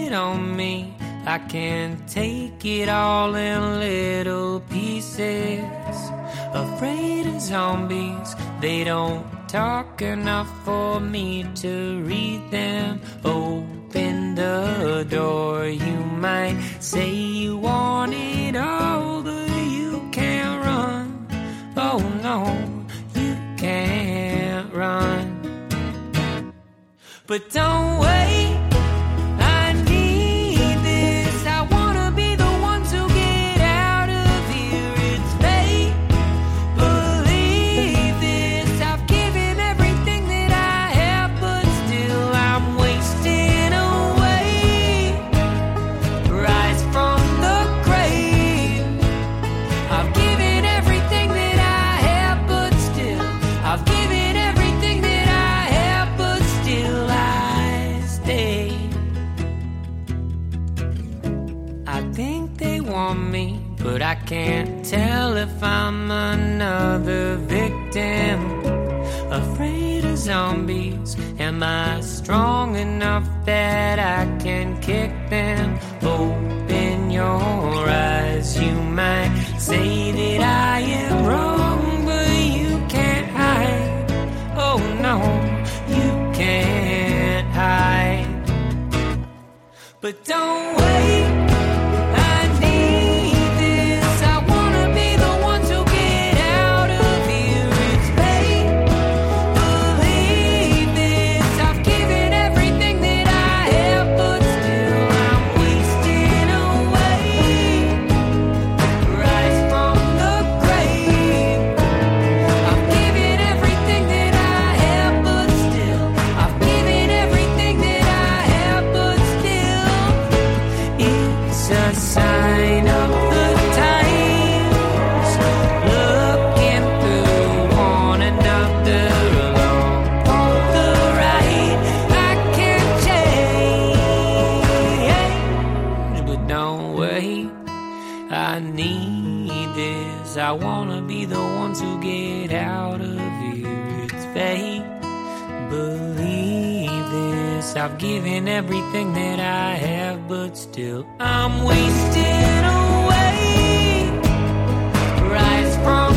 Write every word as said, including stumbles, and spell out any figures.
it on me. I can't take it all in little pieces. Afraid of zombies, they don't talk enough for me to read them. Open the door, you might say you want it all, but you can't run. Oh no, you can't run. But don't wait, I need this. I wanna be the one to get out of here. It's fate, believe this. I've given everything that I have, but still I'm wasting away. Rise from the grave. I've given everything that I have, but still I've given everything that I have, but still I stay. I think they want me, but I can't tell if I'm another victim. Afraid of zombies, am I strong enough that I can kick them? Open your eyes, you might say that I am wrong, but you can't hide. Oh no, you can't hide. But don't wait, I need this. I wanna be the one to get out of here. It's fate, believe this. I've given everything that I have, but still I'm wasting away. Rise from the grave. I've given everything that I have, but still I've given everything that I have, but still it's a sign of the times, looking through one another along the right. I can't change, but don't wait, I need this. I wanna be the one to get out of here. It's fate, believe this. I've given everything that I have, but still I'm wasting away. Rise from